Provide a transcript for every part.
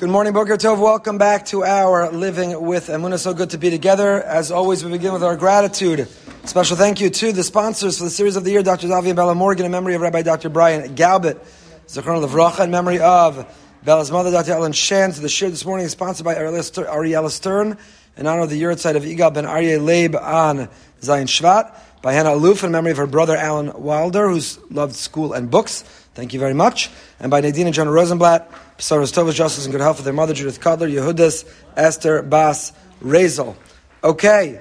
Good morning, Boker Tov. Welcome back to our Living with Emunah. So good to be together. As always, we begin with our gratitude. Special thank you to the sponsors for the series of the year, Dr. Zavi and Bella Morgan, in memory of Rabbi Dr. Brian Galbit, Zechron Levracha, in memory of Bella's mother, Dr. Ellen Shands. The shir this morning is sponsored by Ariella Stern, in honor of the Yurtzeit of Igal ben Aryeh Leib on Zayin Shvat, by Hannah Aluf, in memory of her brother Alan Wilder, who's loved school and books. Thank you very much. And by Nadine and John Rosenblatt, Pesaros Tovas, justice and good health for their mother, Judith Cutler, Yehudas, Esther, Bas, Razel. Okay.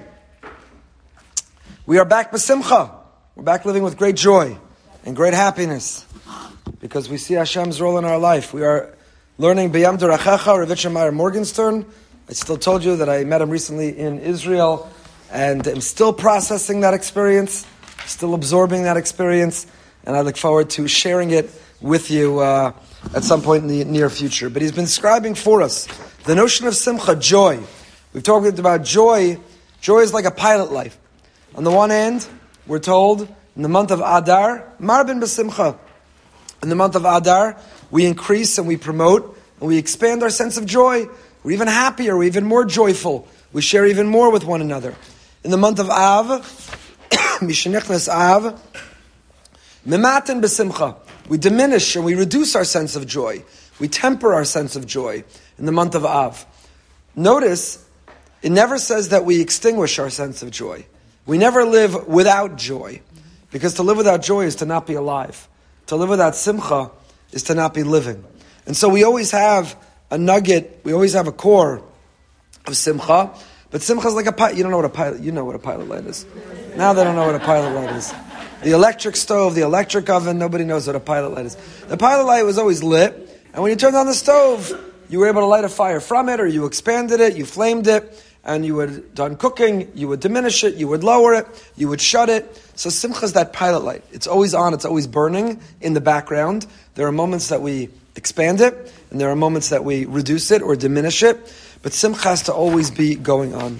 We are back b'simcha. We're back living with great joy and great happiness because we see Hashem's role in our life. We are learning B'yam Dorachecha, Rav Yitzchak Meyer Morgenstern. I still told you that I met him recently in Israel and I'm still processing that experience, still absorbing that experience, and I look forward to sharing it with you at some point in the near future. But he's been describing for us the notion of simcha, joy. We've talked about joy. Joy is like a pilot light. On the one hand, we're told in the month of Adar, Marbin b'simcha. In the month of Adar, we increase and we promote and we expand our sense of joy. We're even happier, we're even more joyful. We share even more with one another. In the month of Av, Mishenichnas Av, Mematin b'simcha. We diminish and we reduce our sense of joy. We temper our sense of joy in the month of Av. Notice, it never says that we extinguish our sense of joy. We never live without joy. Because to live without joy is to not be alive. To live without simcha is to not be living. And so we always have a nugget, we always have a core of simcha. But simcha is like a pilot. You don't know what a pilot, you know what a pilot light is. Now they don't know what a pilot light is. The electric stove, the electric oven, nobody knows what a pilot light is. The pilot light was always lit, and when you turned on the stove, you were able to light a fire from it, or you expanded it, you flamed it, and you were done cooking, you would diminish it, you would lower it, you would shut it. So simcha is that pilot light. It's always on, it's always burning in the background. There are moments that we expand it, and there are moments that we reduce it or diminish it, but simcha has to always be going on.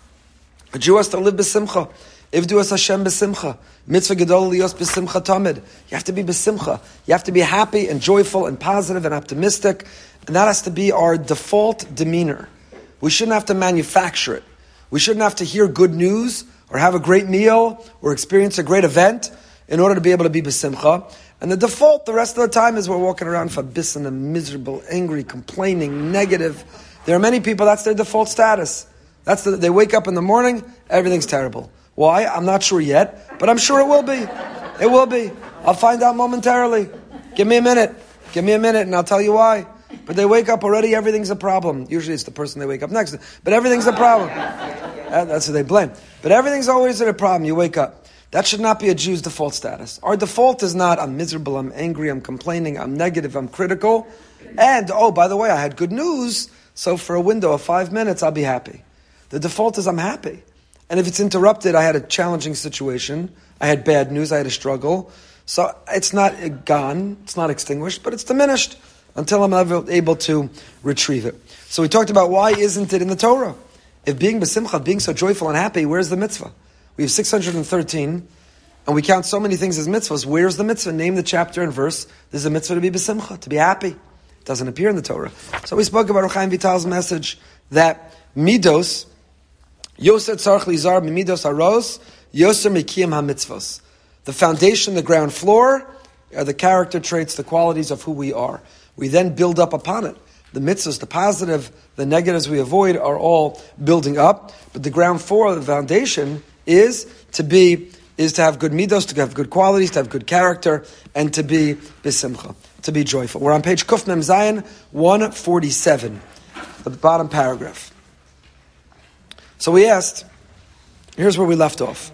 A Jew has to live b'simcha. Ivdu as Hashem b'simcha. Mitzvah gedol lios b'simcha tamid. You have to be b'simcha. You have to be happy and joyful and positive and optimistic. And that has to be our default demeanor. We shouldn't have to manufacture it. We shouldn't have to hear good news or have a great meal or experience a great event in order to be able to be b'simcha. And the default the rest of the time is we're walking around fabisana, miserable, angry, complaining, negative. There are many people, that's their default status. They wake up in the morning, everything's terrible. Why? I'm not sure yet, but I'm sure it will be. It will be. I'll find out momentarily. Give me a minute. Give me a minute and I'll tell you why. But they wake up already, everything's a problem. Usually it's the person they wake up next to. But everything's a problem. That's what they blame. But everything's always a problem. You wake up. That should not be a Jew's default status. Our default is not, I'm miserable, I'm angry, I'm complaining, I'm negative, I'm critical. And, oh, by the way, I had good news, so for a window of 5 minutes, I'll be happy. The default is I'm happy. And if it's interrupted, I had a challenging situation, I had bad news, I had a struggle. So it's not gone, it's not extinguished, but it's diminished until I'm able to retrieve it. So we talked about why isn't it in the Torah? If being b'simcha, being so joyful and happy, where's the mitzvah? We have 613, and we count so many things as mitzvahs. Where's the mitzvah? Name the chapter and verse. There's a mitzvah to be b'simcha, to be happy. It doesn't appear in the Torah. So we spoke about Chaim Vital's message that midos, Yoser tzarch lizar mimidos haros, yoser mikiyim ha-mitzvos. The foundation, the ground floor, are the character traits, the qualities of who we are. We then build up upon it. The mitzvahs, the positive, the negatives we avoid are all building up. But the ground floor, the foundation, is to have good midos, to have good qualities, to have good character, and to be b'simcha, to be joyful. We're on page Kuf Mem Zayin 147, the bottom paragraph. So we asked, here's where we left off.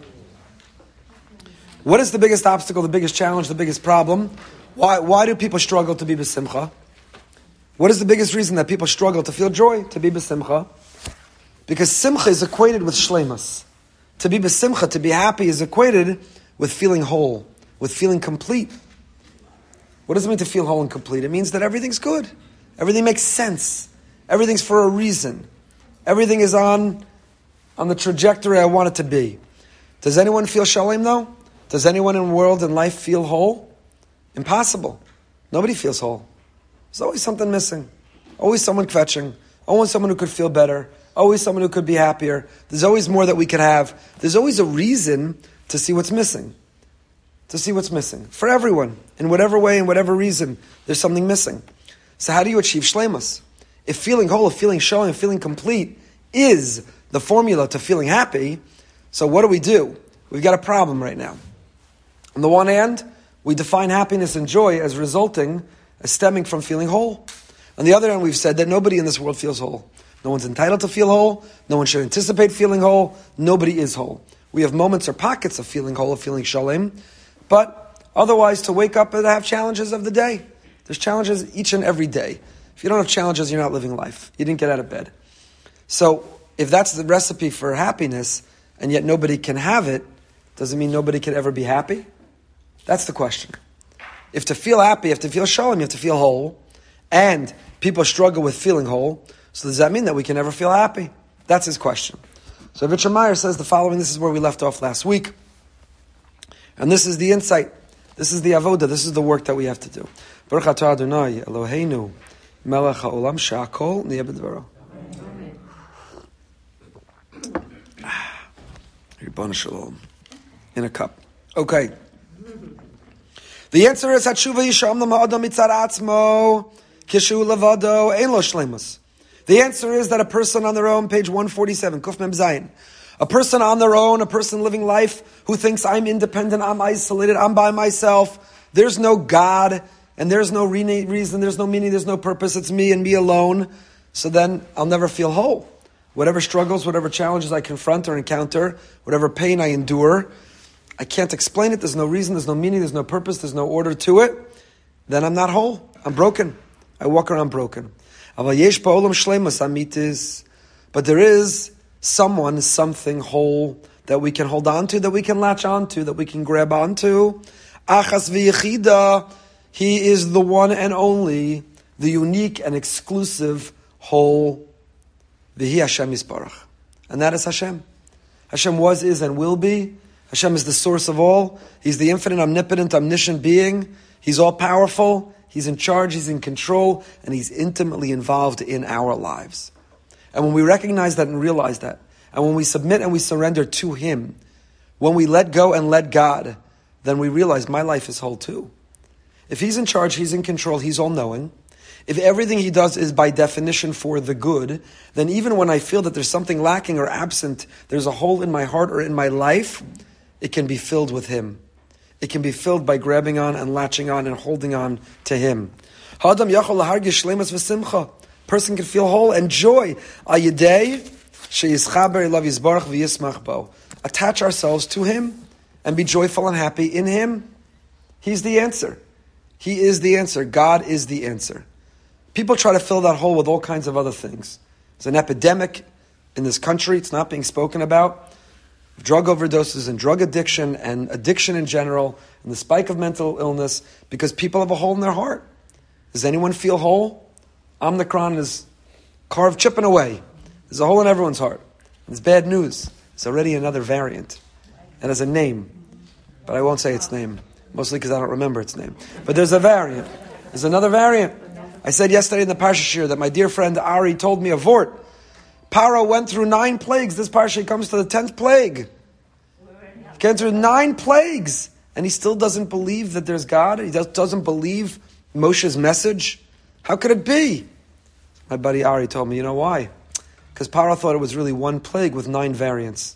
What is the biggest obstacle, the biggest challenge, the biggest problem? Why do people struggle to be b'simcha? What is the biggest reason that people struggle to feel joy, to be b'simcha? Because simcha is equated with shleimus. To be b'simcha, to be happy, is equated with feeling whole, with feeling complete. What does it mean to feel whole and complete? It means that everything's good. Everything makes sense. Everything's for a reason. Everything is on the trajectory I want it to be. Does anyone feel shalom though? Does anyone in the world and life feel whole? Impossible. Nobody feels whole. There's always something missing. Always someone kvetching. Always someone who could feel better. Always someone who could be happier. There's always more that we could have. There's always a reason to see what's missing. To see what's missing. For everyone. In whatever way, in whatever reason, there's something missing. So how do you achieve shleimus? If feeling whole, if feeling shalom, if feeling complete is the formula to feeling happy, so what do? We've got a problem right now. On the one hand, we define happiness and joy as stemming from feeling whole. On the other hand, we've said that nobody in this world feels whole. No one's entitled to feel whole. No one should anticipate feeling whole. Nobody is whole. We have moments or pockets of feeling whole, of feeling shalom, but otherwise to wake up and have challenges of the day. There's challenges each and every day. If you don't have challenges, you're not living life. You didn't get out of bed. So if that's the recipe for happiness, and yet nobody can have it, does it mean nobody can ever be happy? That's the question. If to feel happy, you have to feel shalom, you have to feel whole, and people struggle with feeling whole, so does that mean that we can never feel happy? That's his question. So Richard Meyer says the following, this is where we left off last week, and this is the insight, this is the avoda, this is the work that we have to do. Baruch atah Adonai Eloheinu melech haolam she'akol niyeh b'dvaro. Ribbon Shalom. In a cup. Okay. The answer is Hatshuva Yisham L'Ma'adam Mitzad Atzmo Kishu Levado Ein Lo Shleimus. The answer is that a person on their own, page 147, Kuf Mem Zayin, a person on their own, a person living life who thinks I'm independent, I'm isolated, I'm by myself, there's no God, and there's no reason, there's no meaning, there's no purpose, it's me and me alone, so then I'll never feel whole. Whatever struggles, whatever challenges I confront or encounter, whatever pain I endure, I can't explain it, there's no reason, there's no meaning, there's no purpose, there's no order to it, then I'm not whole. I'm broken. I walk around broken. But there is someone, something whole that we can hold on to, that we can latch on to, that we can grab onto. Achas v'yechida, he is the one and only, the unique and exclusive whole. V'hi Hashem Yisparach. And that is Hashem. Hashem was, is, and will be. Hashem is the source of all. He's the infinite, omnipotent, omniscient being. He's all powerful. He's in charge. He's in control. And He's intimately involved in our lives. And when we recognize that and realize that, and when we submit and we surrender to Him, when we let go and let God, then we realize my life is whole too. If He's in charge, He's in control, He's all-knowing. If everything He does is by definition for the good, then even when I feel that there's something lacking or absent, there's a hole in my heart or in my life, it can be filled with Him. It can be filled by grabbing on and latching on and holding on to Him. Person can feel whole and joy. Attach ourselves to Him and be joyful and happy in Him. He's the answer. He is the answer. God is the answer. People try to fill that hole with all kinds of other things. There's an epidemic in this country. It's not being spoken about. Drug overdoses and drug addiction and addiction in general and the spike of mental illness because people have a hole in their heart. Does anyone feel whole? Omicron is carved chipping away. There's a hole in everyone's heart. It's bad news. It's already another variant. It has a name, but I won't say its name, mostly because I don't remember its name. But there's a variant. There's another variant. I said yesterday in the Parsha Shir that my dear friend Ari told me a vort. Paro went through 9 plagues. This Parsha comes to the 10th plague. He came through 9 plagues, and he still doesn't believe that there's God. He doesn't believe Moshe's message. How could it be? My buddy Ari told me, you know why? Because Paro thought it was really 1 plague with 9 variants.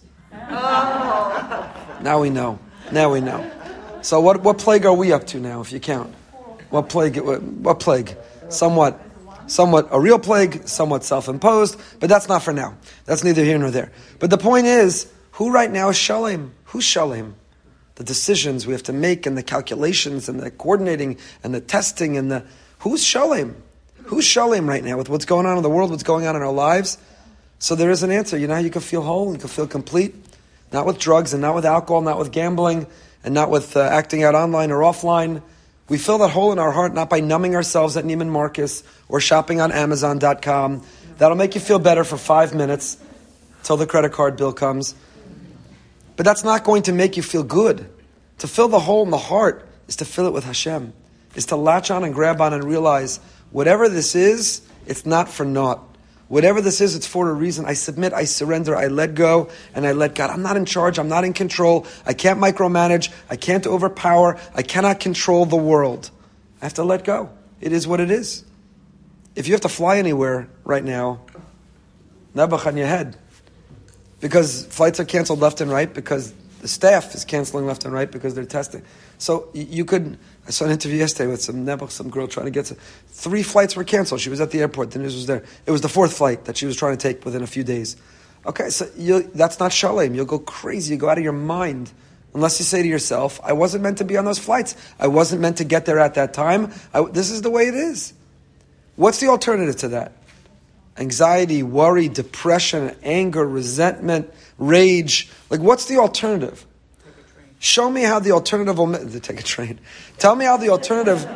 Now we know. Now we know. So what plague are we up to now, if you count? What plague? What plague? Somewhat a real plague, somewhat self-imposed, but that's not for now. That's neither here nor there. But the point is, who right now is Shalem? Who's Shalem? The decisions we have to make and the calculations and the coordinating and the testing and who's Shalem? Who's Shalem right now with what's going on in the world, what's going on in our lives? So there is an answer. You know how you can feel whole, you can feel complete? Not with drugs and not with alcohol, not with gambling, and not with acting out online or offline. We fill that hole in our heart not by numbing ourselves at Neiman Marcus or shopping on Amazon.com. That'll make you feel better for 5 minutes till the credit card bill comes. But that's not going to make you feel good. To fill the hole in the heart is to fill it with Hashem, is to latch on and grab on and realize whatever this is, It's not for naught. Whatever this is, it's for a reason. I submit, I surrender, I let go, and I let God. I'm not in charge, I'm not in control. I can't micromanage, I can't overpower, I cannot control the world. I have to let go. It is what it is. If you have to fly anywhere right now, nebuch on your head. Because flights are canceled left and right, because the staff is canceling left and right because they're testing. So you could, I saw an interview yesterday with some girl trying to get to, 3 flights were canceled. She was at the airport, the news was there. It was the 4th flight that she was trying to take within a few days. Okay, so that's not shalom. You'll go crazy, you go out of your mind. Unless you say to yourself, I wasn't meant to be on those flights. I wasn't meant to get there at that time. This is the way it is. What's the alternative to that? Anxiety, worry, depression, anger, resentment, rage. Like, what's the alternative? Show me how the alternative will take a train. Tell me how the alternative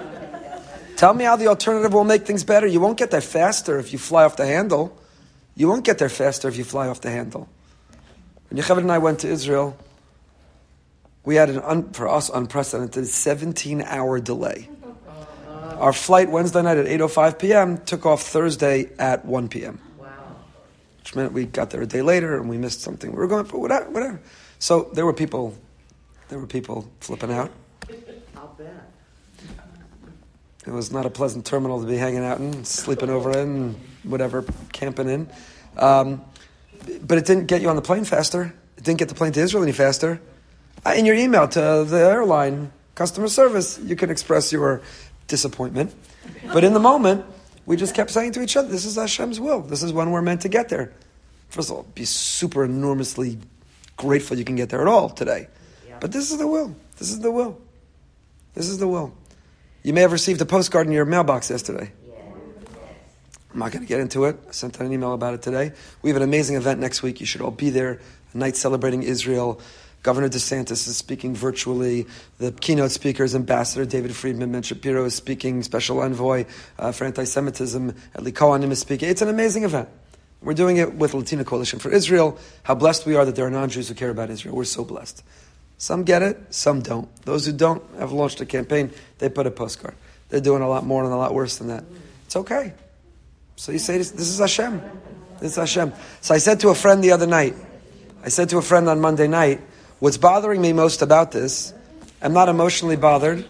will make things better. You won't get there faster if you fly off the handle. You won't get there faster if you fly off the handle. When Yocheved and I went to Israel, we had for us unprecedented 17-hour delay. Our flight Wednesday night at 8:05 p.m. took off Thursday at 1 p.m. Wow. Which meant we got there a day later and we missed something. We were going for whatever. So there were people flipping out. I'll bet. It was not a pleasant terminal to be hanging out in, sleeping over in, whatever, camping in. But it didn't get you on the plane faster. It didn't get the plane to Israel any faster. In your email to the airline customer service, you could express your disappointment. But in the moment, we just kept saying to each other, this is Hashem's will. This is when we're meant to get there. First of all, be super enormously grateful you can get there at all today. Yeah. But this is the will. This is the will. This is the will. You may have received a postcard in your mailbox yesterday. Yeah. I'm not going to get into it. I sent out an email about it today. We have an amazing event next week. You should all be there. A night celebrating Israel. Governor DeSantis is speaking virtually. The keynote speaker is Ambassador David Friedman. Ben Shapiro is speaking. Special envoy for anti-Semitism. Eli Cohen is speaking. It's an amazing event. We're doing it with Latino Coalition for Israel. How blessed we are that there are non-Jews who care about Israel. We're so blessed. Some get it, some don't. Those who don't have launched a campaign. They put a postcard. They're doing a lot more and a lot worse than that. It's okay. So you say, this is Hashem. This is Hashem. So I said to a friend the other night, on Monday night, what's bothering me most about this, I'm not emotionally bothered.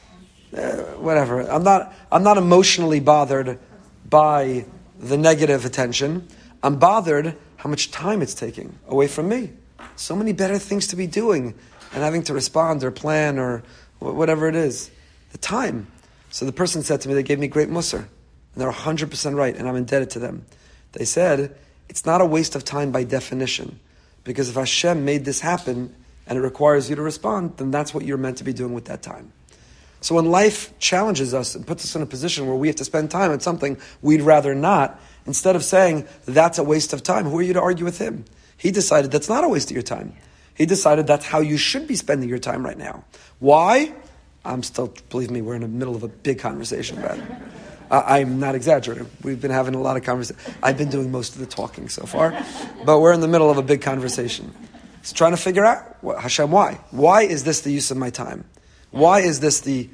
Whatever. I'm not emotionally bothered by the negative attention. I'm bothered how much time it's taking away from me. So many better things to be doing and having to respond or plan or whatever it is. The time. So the person said to me, they gave me great musar. And they're 100% right, and I'm indebted to them. They said, it's not a waste of time by definition. Because if Hashem made this happen and it requires you to respond, then that's what you're meant to be doing with that time. So when life challenges us and puts us in a position where we have to spend time on something we'd rather not, instead of saying, that's a waste of time, who are you to argue with him? He decided that's not a waste of your time. He decided that's how you should be spending your time right now. Why? Believe me, we're in the middle of a big conversation about it. I'm not exaggerating. We've been having a lot of conversation. I've been doing most of the talking so far, but we're in the middle of a big conversation. It's trying to figure out, Hashem, why? Why is this the use of my time? Why is this the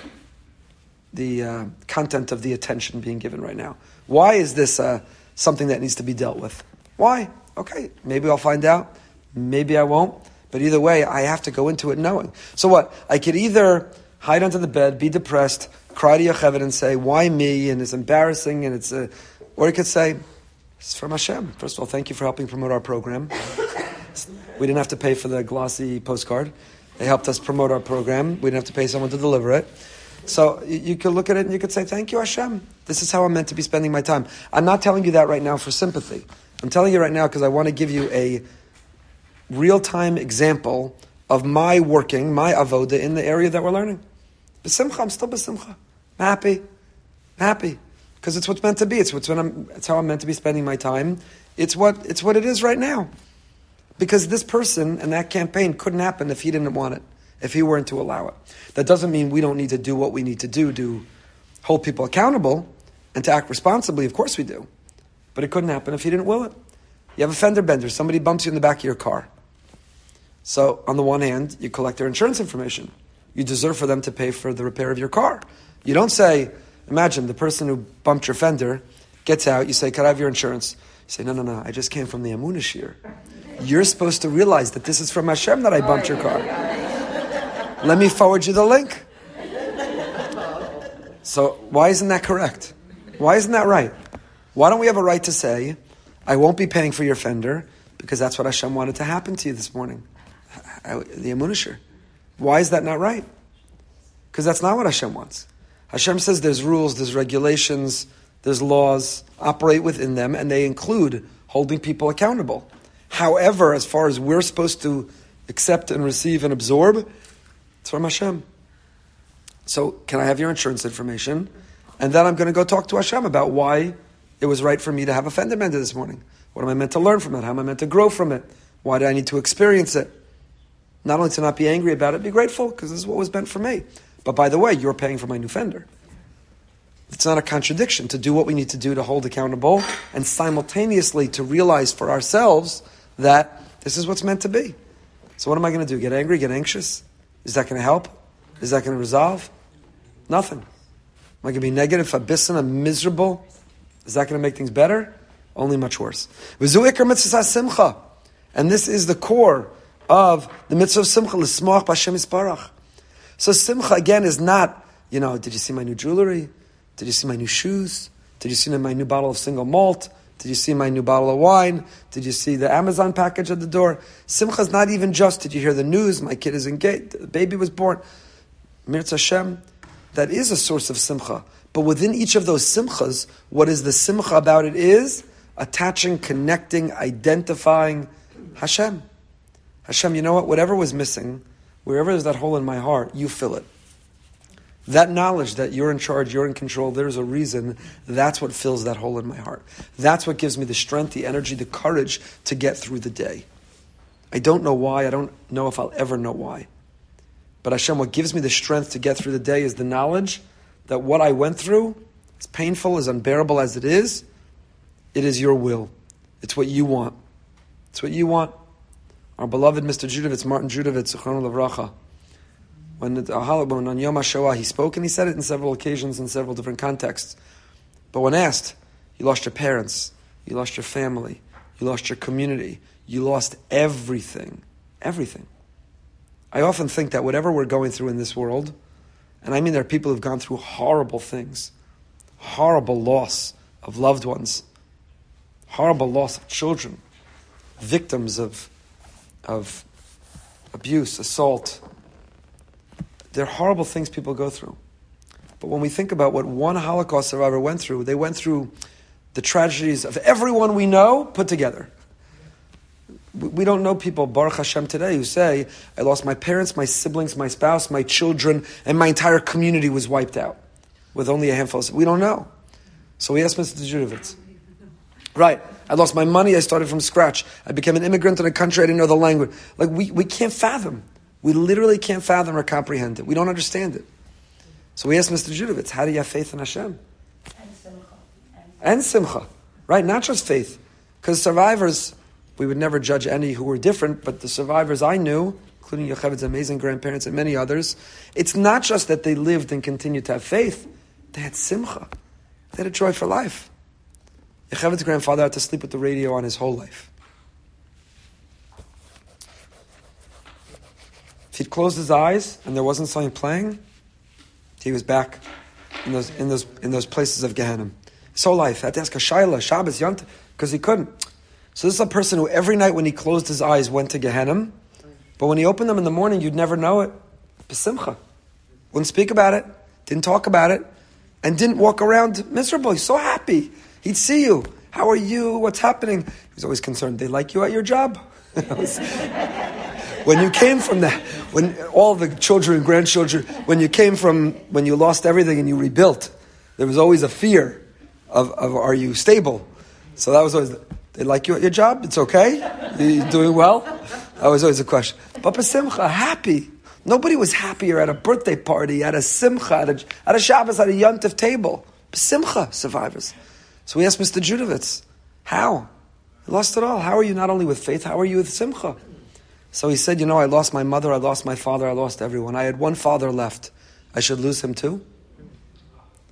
content of the attention being given right now? Why is this something that needs to be dealt with? Why? Okay, maybe I'll find out. Maybe I won't. But either way, I have to go into it knowing. So what? I could either hide under the bed, be depressed, cry to Yocheved and say, why me? And it's embarrassing. And it's or I could say, it's from Hashem. First of all, thank you for helping promote our program. We didn't have to pay for the glossy postcard. They helped us promote our program. We didn't have to pay someone to deliver it. So you could look at it and you could say, thank you, Hashem. This is how I'm meant to be spending my time. I'm not telling you that right now for sympathy. I'm telling you right now because I want to give you a real-time example of my working, my avoda in the area that we're learning. B'simcha, I'm still b'simcha. I'm happy. Because it's what's meant to be. It's how I'm meant to be spending my time. It's what it is right now. Because this person and that campaign couldn't happen if he didn't want it, if he weren't to allow it. That doesn't mean we don't need to do what we need to do to hold people accountable and to act responsibly. Of course we do. But it couldn't happen if he didn't will it. You have a fender bender. Somebody bumps you in the back of your car. So on the one hand, you collect their insurance information. You deserve for them to pay for the repair of your car. You don't say, Imagine the person who bumped your fender gets out, you say, "Can I have your insurance?" You say, no, I just came from the Amunah Shir. You're supposed to realize that this is from Hashem that I bumped your car. Let me forward you the link. So why isn't that correct? Why isn't that right? Why don't we have a right to say, I won't be paying for your fender because that's what Hashem wanted to happen to you this morning? The Amunah Shir. Why is that not right? Because that's not what Hashem wants. Hashem says there's rules, there's regulations, there's laws, operate within them, and they include holding people accountable. However, as far as we're supposed to accept and receive and absorb, it's from Hashem. So, can I have your insurance information? And then I'm going to go talk to Hashem about why it was right for me to have a fender mended this morning. What am I meant to learn from it? How am I meant to grow from it? Why do I need to experience it? Not only to not be angry about it, be grateful, because this is what was meant for me. But by the way, you're paying for my new fender. It's not a contradiction to do what we need to do to hold accountable and simultaneously to realize for ourselves that this is what's meant to be. So what am I going to do? Get angry? Get anxious? Is that going to help? Is that going to resolve? Nothing. Am I going to be negative, abyssin, and miserable? Is that going to make things better? Only much worse. And this is the core of the mitzvah of simcha, l'smoach b'Hashem yisparach. So simcha, again, is not, did you see my new jewelry? Did you see my new shoes? Did you see my new bottle of single malt? Did you see my new bottle of wine? Did you see the Amazon package at the door? Simcha is not even just, did you hear the news? My kid is engaged. The baby was born. Mirz Hashem, that is a source of simcha. But within each of those simchas, what is the simcha about it is attaching, connecting, identifying Hashem. Hashem, you know what? Whatever was missing, wherever there's that hole in my heart, you fill it. That knowledge that you're in charge, you're in control, there's a reason, that's what fills that hole in my heart. That's what gives me the strength, the energy, the courage to get through the day. I don't know why, I don't know if I'll ever know why. But Hashem, what gives me the strength to get through the day is the knowledge that what I went through, as painful, as unbearable as it is your will. It's what you want. It's what you want. Our beloved Mr. Judovitz, Martin Judovitz, Zichrono Livracha, when on Yom HaShoah he spoke, and he said it in several occasions in several different contexts. But when asked, you lost your parents, you lost your family, you lost your community, you lost everything. Everything. I often think that whatever we're going through in this world, and I mean there are people who've gone through horrible things, horrible loss of loved ones, horrible loss of children, victims of abuse, assault. They're horrible things people go through. But when we think about what one Holocaust survivor went through, they went through the tragedies of everyone we know put together. We don't know people, Baruch Hashem, today who say, I lost my parents, my siblings, my spouse, my children, and my entire community was wiped out with only a handful of... We don't know. So we asked Mr. Judovitz. Right. I lost my money, I started from scratch. I became an immigrant in a country I didn't know the language. Like, we can't fathom. We literally can't fathom or comprehend it. We don't understand it. So we asked Mr. Judovitz, how do you have faith in Hashem? And simcha. Right, not just faith. Because survivors, we would never judge any who were different, but the survivors I knew, including Yocheved's amazing grandparents and many others, it's not just that they lived and continued to have faith, they had simcha. They had a joy for life. Yocheved's grandfather had to sleep with the radio on his whole life. If he'd closed his eyes and there wasn't something playing, he was back in those places of Gehenna. His whole life, had to ask a Shaila, Shabbos, Yont, because he couldn't. So this is a person who every night when he closed his eyes went to Gehenna, but when he opened them in the morning, you'd never know it. B'simcha. Wouldn't speak about it, didn't talk about it, and didn't walk around miserable. He's so happy. He'd see you. How are you? What's happening? He was always concerned. They like you at your job? When you came from that, when all the children and grandchildren, when you lost everything and you rebuilt, there was always a fear of are you stable? So that was always, they like you at your job? It's okay? You're doing well? That was always a question. But b'simcha, happy. Nobody was happier at a birthday party, at a simcha, at a Shabbos, at a yontif table. B'simcha, survivors. So we asked Mr. Judovitz, how? You lost it all. How are you not only with faith, how are you with simcha? So he said, I lost my mother, I lost my father, I lost everyone. I had one father left. I should lose him too?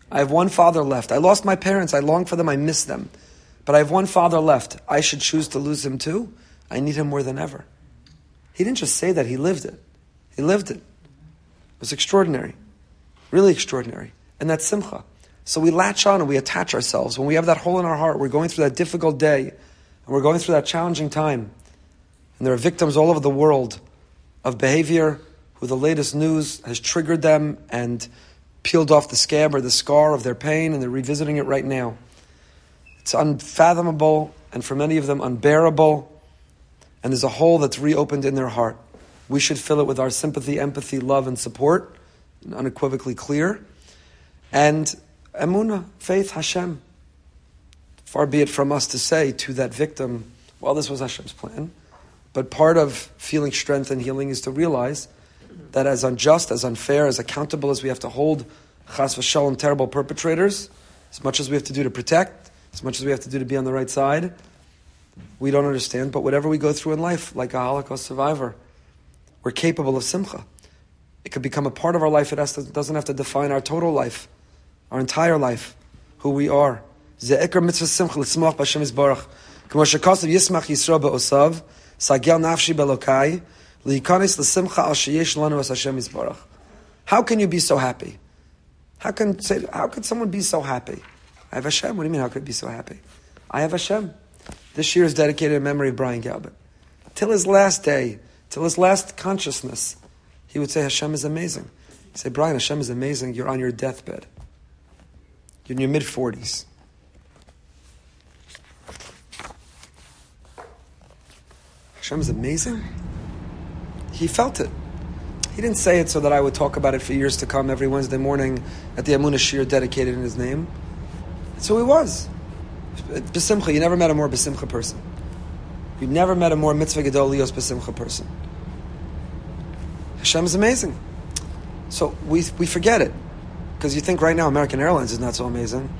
I have one father left. I lost my parents. I long for them. I miss them. But I have one father left. I should choose to lose him too. I need him more than ever. He didn't just say that. He lived it. He lived it. It was extraordinary. Really extraordinary. And that's simcha. So we latch on and we attach ourselves. When we have that hole in our heart, we're going through that difficult day, and we're going through that challenging time. And there are victims all over the world of behavior who the latest news has triggered them and peeled off the scab or the scar of their pain, and they're revisiting it right now. It's unfathomable, and for many of them unbearable, and there's a hole that's reopened in their heart. We should fill it with our sympathy, empathy, love, and support, and unequivocally clear. And emunah, faith, Hashem. Far be it from us to say to that victim, well, this was Hashem's plan. But part of feeling strength and healing is to realize that as unjust, as unfair, as accountable as we have to hold chas v'shalom terrible perpetrators, as much as we have to do to protect, as much as we have to do to be on the right side, we don't understand. But whatever we go through in life, like a Holocaust survivor, we're capable of simcha. It could become a part of our life. It doesn't have to define our total life, our entire life, who we are. Ze'ikar mitzvah simcha l'tzmach b'Hashem yisbarach. K'mo shekasav yismach Yisrael be'osav, sagel nafshi be'lokai, li'yikanis l'simcha al sheyesh lanu as Hashem yisbarach. How can you be so happy? How could someone be so happy? I have Hashem. What do you mean, how could I be so happy? I have Hashem. This year is dedicated in memory of Brian Galbin. Till his last day, till his last consciousness, he would say, Hashem is amazing. He'd say, Brian, Hashem is amazing. You're on your deathbed. You're in your mid-40s. Hashem is amazing? He felt it. He didn't say it so that I would talk about it for years to come every Wednesday morning at the Amunah Shir dedicated in his name. That's who he was. B'simcha, you never met a more b'simcha person. You never met a more mitzvah gedol lios b'simcha person. Hashem is amazing. So we forget it. Because you think right now American Airlines is not so amazing.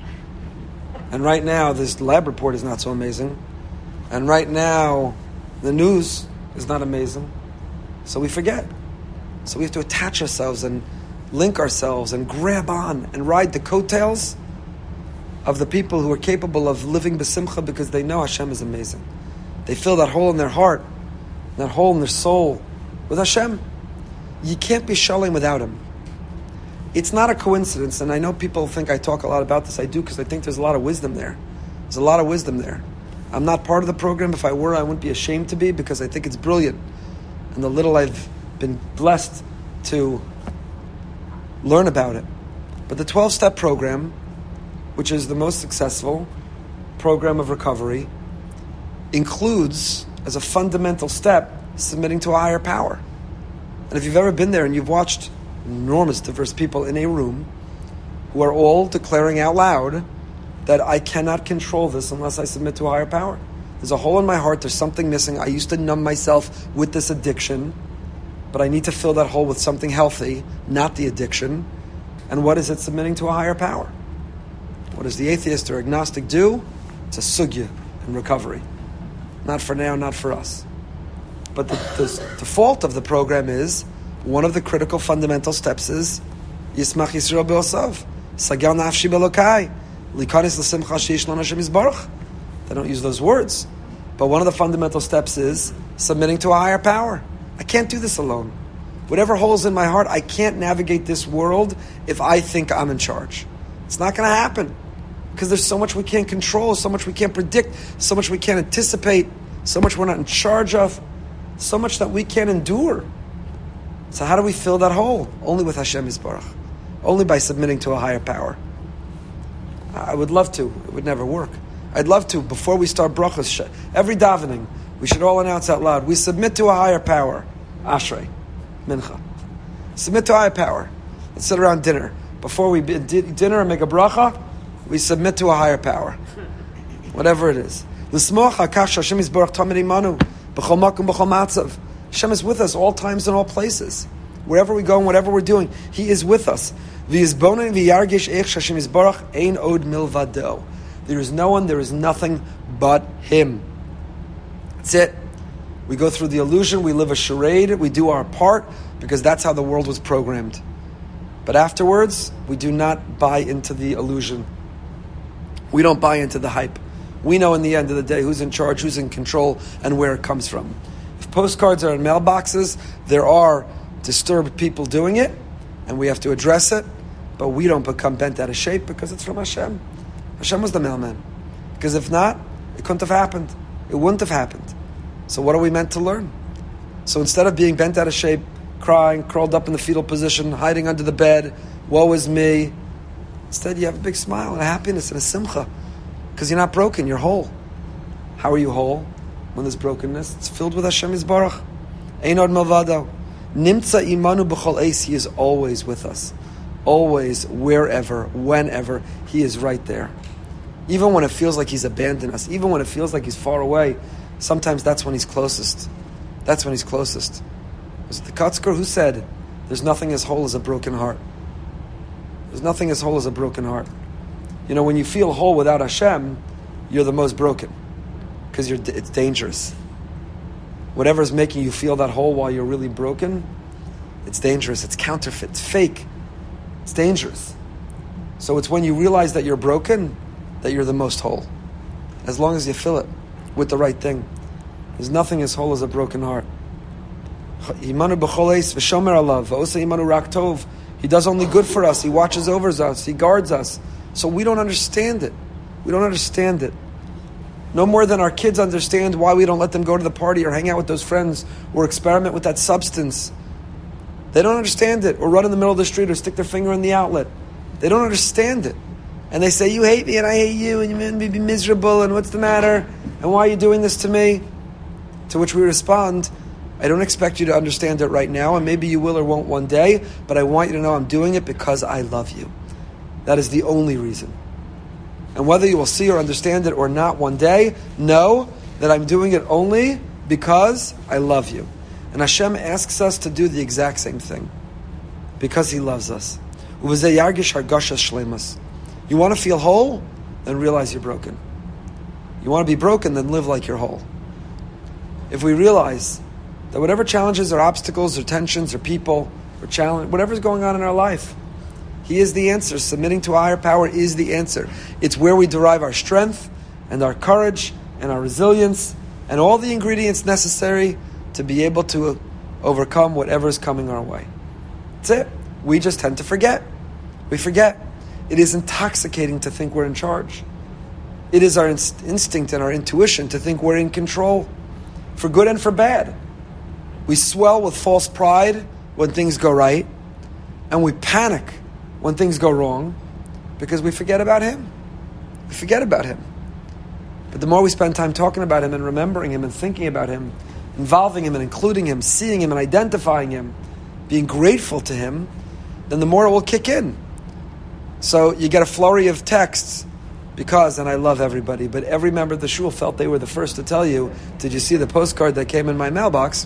And right now this lab report is not so amazing. And right now the news is not amazing. So we forget. So we have to attach ourselves and link ourselves and grab on and ride the coattails of the people who are capable of living b'simcha because they know Hashem is amazing. They fill that hole in their heart, that hole in their soul with Hashem. You can't be shalom without Him. It's not a coincidence, and I know people think I talk a lot about this. I do, because I think there's a lot of wisdom there. There's a lot of wisdom there. I'm not part of the program. If I were, I wouldn't be ashamed to be, because I think it's brilliant. And the little I've been blessed to learn about it. But the 12-step program, which is the most successful program of recovery, includes, as a fundamental step, submitting to a higher power. And if you've ever been there and you've watched enormous diverse people in a room who are all declaring out loud that I cannot control this unless I submit to a higher power. There's a hole in my heart, there's something missing. I used to numb myself with this addiction, but I need to fill that hole with something healthy, not the addiction. And what is it? Submitting to a higher power. What does the atheist or agnostic do? It's a sugya in recovery. Not for now, not for us. But the fault of the program is, one of the critical fundamental steps is Yismach Yisrael be'osav, Sagel nafshi be'lokai, Likanis l'simcha sheyesh lanu Hashem yisbarach. They don't use those words. But one of the fundamental steps is submitting to a higher power. I can't do this alone. Whatever holes in my heart, I can't navigate this world if I think I'm in charge. It's not going to happen. Because there's so much we can't control, so much we can't predict, so much we can't anticipate, so much we're not in charge of, so much that we can't endure. So how do we fill that hole? Only with Hashem Yisbarach. Only by submitting to a higher power. I would love to. It would never work. I'd love to, before we start brachos, every davening, we should all announce out loud, we submit to a higher power. Ashrei. Mincha. Submit to a higher power. Let's sit around dinner. Before we dinner and make a bracha, we submit to a higher power. Whatever it is. L'smoch hakash Hashem Yisbarach tamid imanu. B'chol makom b'chol matzav. Hashem is with us all times and all places. Wherever we go and whatever we're doing, He is with us. There is no one, there is nothing but Him. That's it. We go through the illusion, we live a charade, we do our part, because that's how the world was programmed. But afterwards, we do not buy into the illusion. We don't buy into the hype. We know in the end of the day who's in charge, who's in control, and where it comes from. If postcards are in mailboxes, there are disturbed people doing it, and we have to address it, but we don't become bent out of shape because it's from Hashem. Hashem was the mailman. Because if not, it couldn't have happened. It wouldn't have happened. So what are we meant to learn? So instead of being bent out of shape, crying, curled up in the fetal position, hiding under the bed, woe is me, instead you have a big smile and a happiness and a simcha. Because you're not broken, you're whole. How are you whole when there's brokenness? It's filled with Hashem Yisbarach. Einod Malvado. Nimtza imanu b'chol eis. He is always with us. Always, wherever, whenever, He is right there. Even when it feels like He's abandoned us, even when it feels like He's far away, sometimes that's when He's closest. That's when He's closest. Was it the Kotzker who said, there's nothing as whole as a broken heart? There's nothing as whole as a broken heart. You know, when you feel whole without Hashem, you're the most broken. Because it's dangerous. Whatever's making you feel that whole while you're really broken, it's dangerous, it's counterfeit, it's fake. It's dangerous. So it's when you realize that you're broken, that you're the most whole. As long as you fill it with the right thing. There's nothing as whole as a broken heart. He does only good for us. He watches over us. He guards us. So we don't understand it. We don't understand it. No more than our kids understand why we don't let them go to the party or hang out with those friends or experiment with that substance. They don't understand it. Or run in the middle of the street or stick their finger in the outlet. They don't understand it. And they say, you hate me and I hate you and you made me be miserable and what's the matter? And why are you doing this to me? To which we respond, I don't expect you to understand it right now, and maybe you will or won't one day, but I want you to know I'm doing it because I love you. That is the only reason. And whether you will see or understand it or not one day, know that I'm doing it only because I love you. And Hashem asks us to do the exact same thing. Because He loves us. You want to feel whole? Then realize you're broken. You want to be broken? Then live like you're whole. If we realize that whatever challenges or obstacles or tensions or people or challenge, whatever's going on in our life, He is the answer. Submitting to a higher power is the answer. It's where we derive our strength and our courage and our resilience and all the ingredients necessary to be able to overcome whatever is coming our way. That's it. We just tend to forget. We forget. It is intoxicating to think we're in charge. It is our instinct and our intuition to think we're in control, for good and for bad. We swell with false pride when things go right, and we panic when things go wrong because we forget about Him. We forget about Him. But the more we spend time talking about Him and remembering Him and thinking about Him, involving Him and including Him, seeing Him and identifying Him, being grateful to Him, then the more it will kick in. So you get a flurry of texts because, and I love everybody, but every member of the shul felt they were the first to tell you, did you see the postcard that came in my mailbox?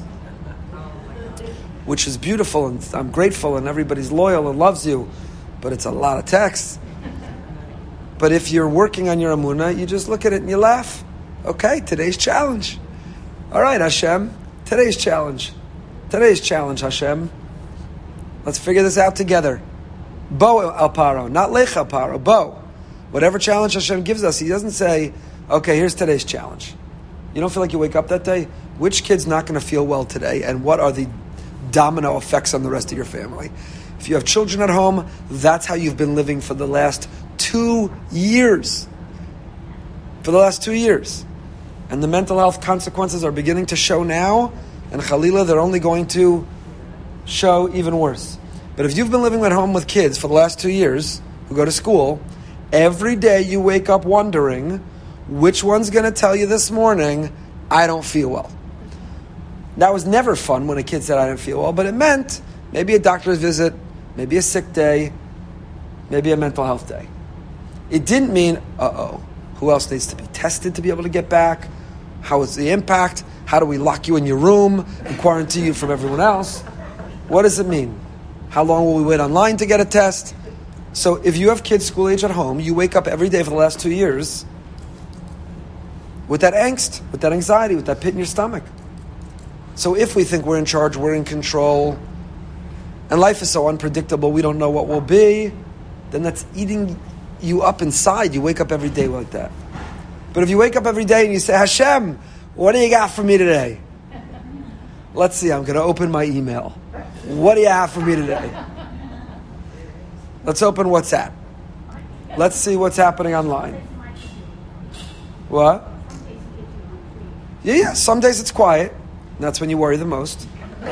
Which is beautiful, and I'm grateful, and everybody's loyal and loves you, but it's a lot of text. But if you're working on your emunah, you just look at it and you laugh. Okay, today's challenge. All right, Hashem, today's challenge. Today's challenge, Hashem. Let's figure this out together. Bo al paro, not lech al paro, bo. Whatever challenge Hashem gives us, He doesn't say, okay, here's today's challenge. You don't feel like you wake up that day? Which kid's not going to feel well today? And what are the domino effects on the rest of your family? If you have children at home, that's how you've been living for the last 2 years. For the last 2 years. And the mental health consequences are beginning to show now, and Khalila, they're only going to show even worse. But if you've been living at home with kids for the last 2 years, who go to school, every day you wake up wondering, which one's going to tell you this morning, I don't feel well. That was never fun when a kid said I didn't feel well, but it meant maybe a doctor's visit, maybe a sick day, maybe a mental health day. It didn't mean, who else needs to be tested to be able to get back? How is the impact? How do we lock you in your room and quarantine you from everyone else? What does it mean? How long will we wait online to get a test? So if you have kids school age at home, you wake up every day for the last 2 years with that angst, with that anxiety, with that pit in your stomach. So if we think we're in charge, we're in control, and life is so unpredictable, we don't know what will be, then that's eating you up inside. You wake up every day like that. But if you wake up every day and you say, Hashem, what do you got for me today? Let's see, I'm going to open my email. What do you have for me today? Let's open WhatsApp. Let's see what's happening online. What? Yeah, some days it's quiet. And that's when you worry the most.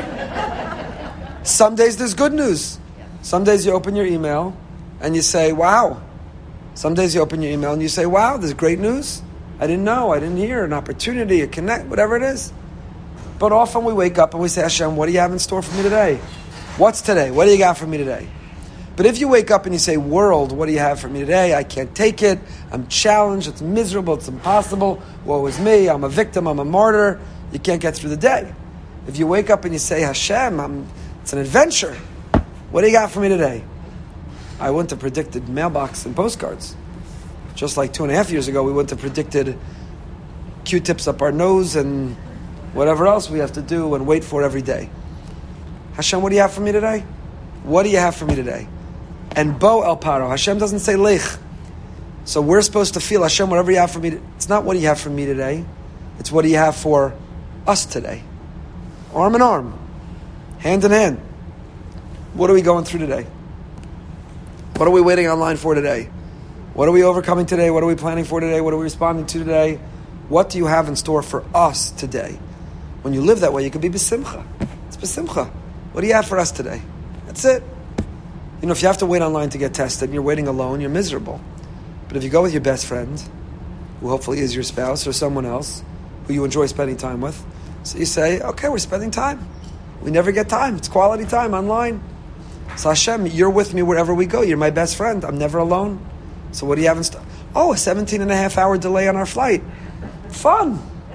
Some days there's good news. Some days you open your email and you say, wow. Some days you open your email and you say, wow, there's great news. I didn't know, I didn't hear, an opportunity, a connect, whatever it is. But often we wake up and we say, Hashem, what do you have in store for me today? What's today? What do you got for me today? But if you wake up and you say, world, what do you have for me today? I can't take it. I'm challenged. It's miserable. It's impossible. Woe is me. I'm a victim. I'm a martyr. You can't get through the day. If you wake up and you say, Hashem, it's an adventure. What do you got for me today? I wouldn't have predicted mailbox and postcards. Just like 2.5 years ago, we wouldn't have predicted Q-tips up our nose and whatever else we have to do and wait for every day. Hashem, what do you have for me today? What do you have for me today? And Bo El Paro, Hashem doesn't say Lech. So we're supposed to feel, Hashem, whatever you have for me. It's not what do you have for me today. It's what do you have for us today. Arm in arm. Hand in hand. What are we going through today? What are we waiting online for today? What are we overcoming today? What are we planning for today? What are we responding to today? What do you have in store for us today? When you live that way, you can be besimcha. It's besimcha. What do you have for us today? That's it. You know, if you have to wait online to get tested and you're waiting alone, you're miserable. But if you go with your best friend, who hopefully is your spouse or someone else who you enjoy spending time with, so you say, okay, we're spending time. We never get time. It's quality time online. So Hashem, you're with me wherever we go. You're my best friend. I'm never alone. So what do you have in store? Oh, a 17.5-hour delay on our flight. Fun.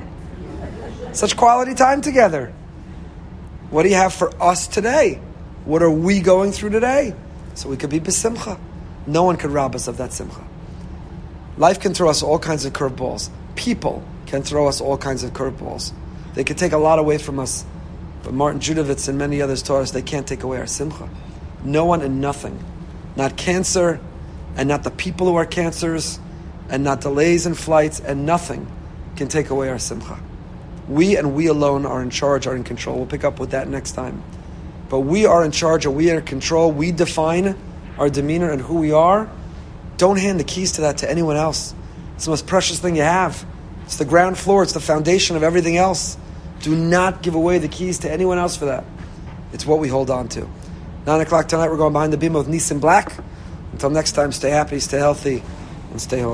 Such quality time together. What do you have for us today? What are we going through today? So we could be besimcha. No one could rob us of that simcha. Life can throw us all kinds of curveballs. People can throw us all kinds of curveballs. They can take a lot away from us. But Martin Judovitz and many others taught us they can't take away our simcha. No one and nothing. Not cancer, and not the people who are cancers, and not delays in flights, and nothing can take away our simcha. We and we alone are in charge, are in control. We'll pick up with that next time. But we are in charge, or we are in control. We define our demeanor and who we are. Don't hand the keys to that to anyone else. It's the most precious thing you have. It's the ground floor. It's the foundation of everything else. Do not give away the keys to anyone else for that. It's what we hold on to. 9 o'clock tonight, we're going behind the beam with Nissan Black. Until next time, stay happy, stay healthy, and stay home.